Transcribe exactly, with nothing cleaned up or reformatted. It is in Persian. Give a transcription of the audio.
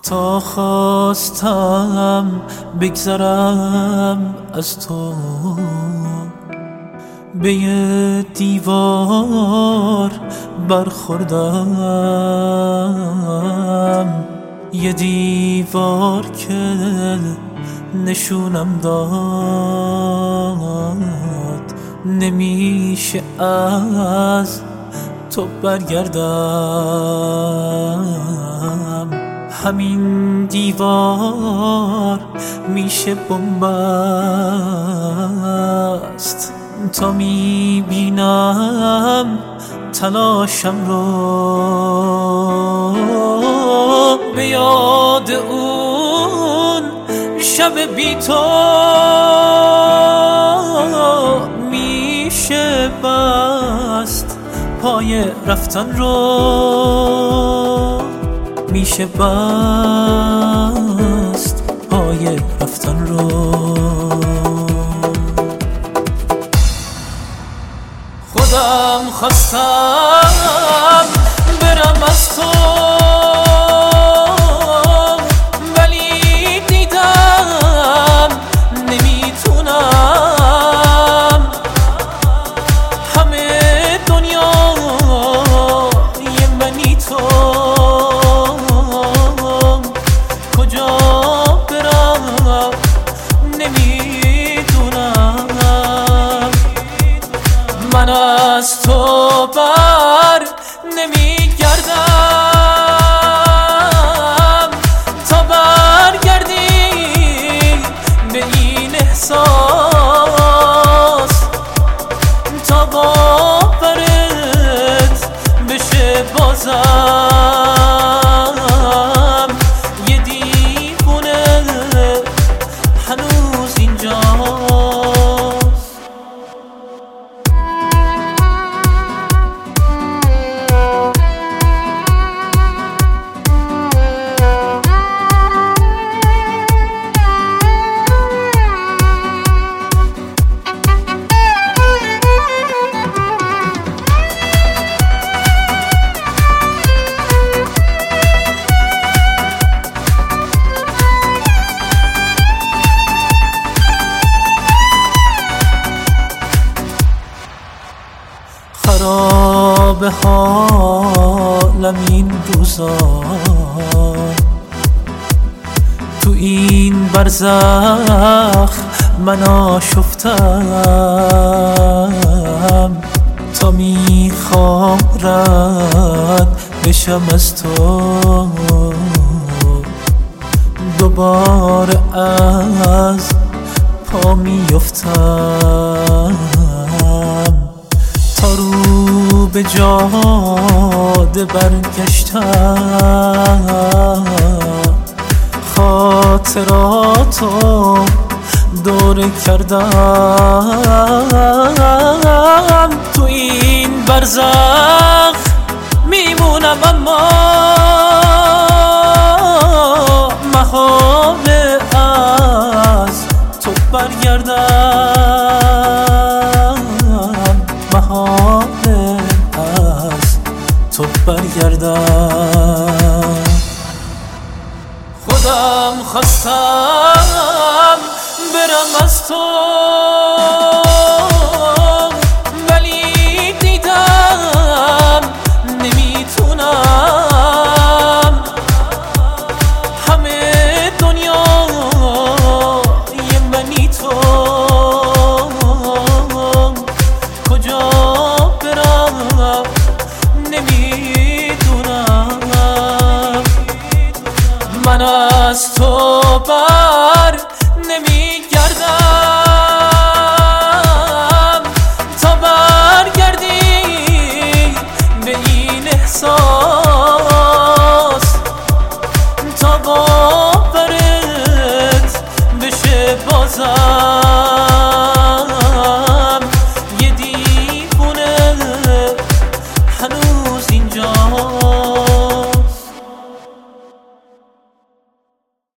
تا خواستم بگذرم از تو، به یه دیوار برخوردم، یه دیوار که نشونم داد نمیشه از تو برگردم. همین دیوار میشه بن‌بست تا میبینم تلاشم رو، به یاد اون شب بی تو میشه بست پای رفتن رو، میشه بست پای رفتن رو. خودم خواستم برم از تو، ولی دیدم نمیتونم. همه دنیا یه منی تو، کجا برم نمیدونم. من از تو بر نمیگردم تا برگردی به این احساس، تا باورت بشه بازم یه دیوونه هنوز اینجاست. خراب حالم این روزا، تو این برزخ من آشفتم، تا میخوام رد بشم از تو، دوباره از پا میفتم، تا رو به جاده برگشتم، خاطراتو دوره کردم. تو این برزخ میمونم اما محاله از تو برگردم، محاله از تو برگردم. خودم خواستم برم از تو، ولی دیدم نمیتونم. همه دنیا یه منی تو، کجا برم نمیدونم. من از تو بر نمیگردم تا برگردی به این احساس، تا باورت بشه بازم یه دیوونه هنوز اینجا.